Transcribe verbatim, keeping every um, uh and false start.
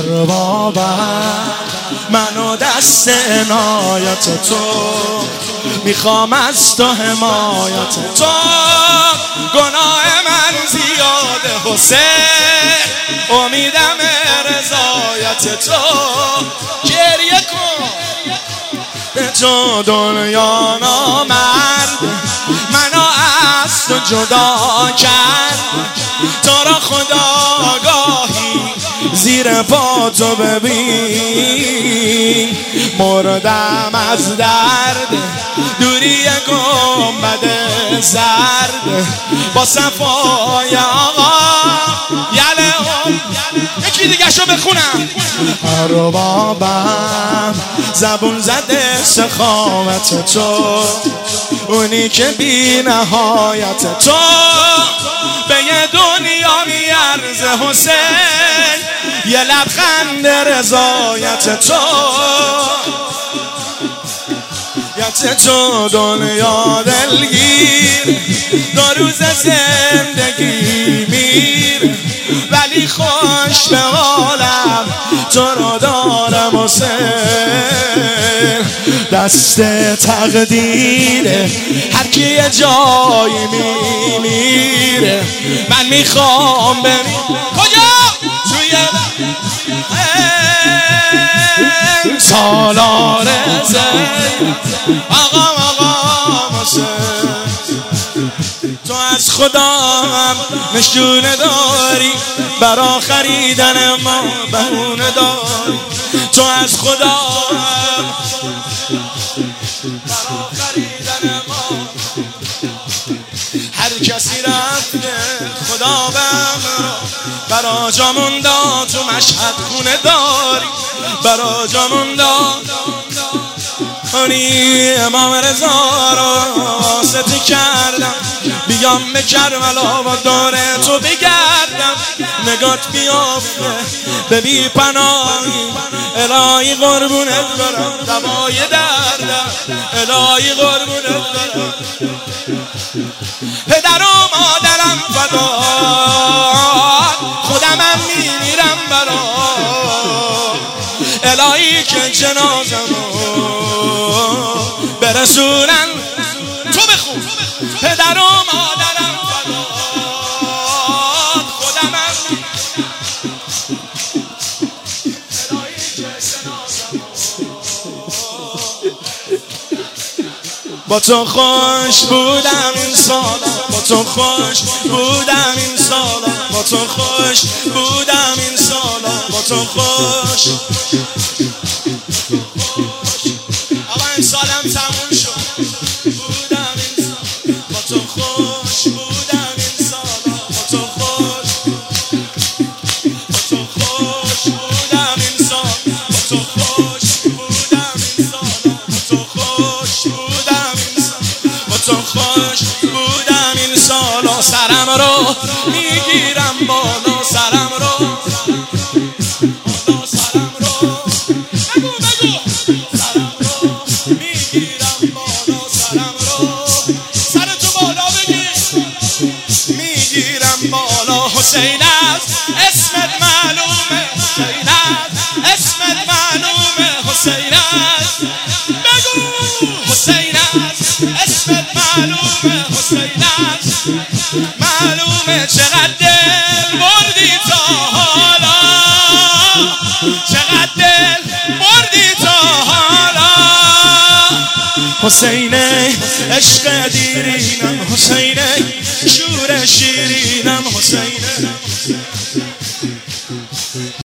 اربابم منو دست عنایت تو میخوام، از تو حمایت تو. گناه من زیاده حسین، امیدم رضایت تو. گریه کن به تو دنیا نامرد، منو از تو جدا کرد. تو را خداگاهی زیر پا تو ببین، مردم از درد دوری گنبد زرد با صفای آقا. یله هم یکی دیگه شو بخونم. اربابم زبون زده سخاوت تو، اونی که بی نهایت تو. به یه دنیا میارزه حسین، یه لبخند رضایت تو. یت تو دنیا دلگیر، دو روز زندگی میر، ولی خوش به حالم تو رو دارم حسین. دست تقدیره هر کی یه جایی میمیره، من میخوام بمیرم کجا؟ توی سالار زین آقا آقا حسین. تو از خدا هم نشونه داری، برا خریدن ما بهونه داری. تو از خدا هم برا خریدن ما، هر کسی رفته خدا بمرا. برا جامون داد تو مشهد خونه داری، برا جامون داد کنی امام رضا رو واسطه کردم. بیام به کربلا و دور تو بگردم، نگات بیافته به بی پناهی. الهی قربونت برم دوای دردم، الهی قربونت برم. پدر و مادرم فدا، خودمم میمیرم برا. الهی که جنازمو برسونن. تو بخون. پدر و مادرم فدا، خودمم الهی که جنازمو. با تو خوش بودم این سالا، با تو خوش بودم این سالا، با تو خوش بودم این سالا، با تو خوش. آقا این سالم تموم شد. بودم این سالا، با تو خوش بودم این سالا، با تو خوش. با تو خوش بودم این سالا، با تو خوش بودم این سالا، با تو خوش بودم این سالا، با تو خوش بودم این سالا. سرم رو میگیرم بالا، سرم رو بالا، سرم رو بگو بگو. سرم رو میگیرم بالا، سرم رو سرتو بالا بگیر. میگیرم بالا. حسین است اسمت معلومه، حسین است اسمت معلومه، حسین است بگو. حسین است اسمت معلومه، حسین است معلومه. چقدر دل بردی تا حالا، چقدر دل بردی تا حالا. حسین عشق دیرینم، حسین شور شیرینم، حسین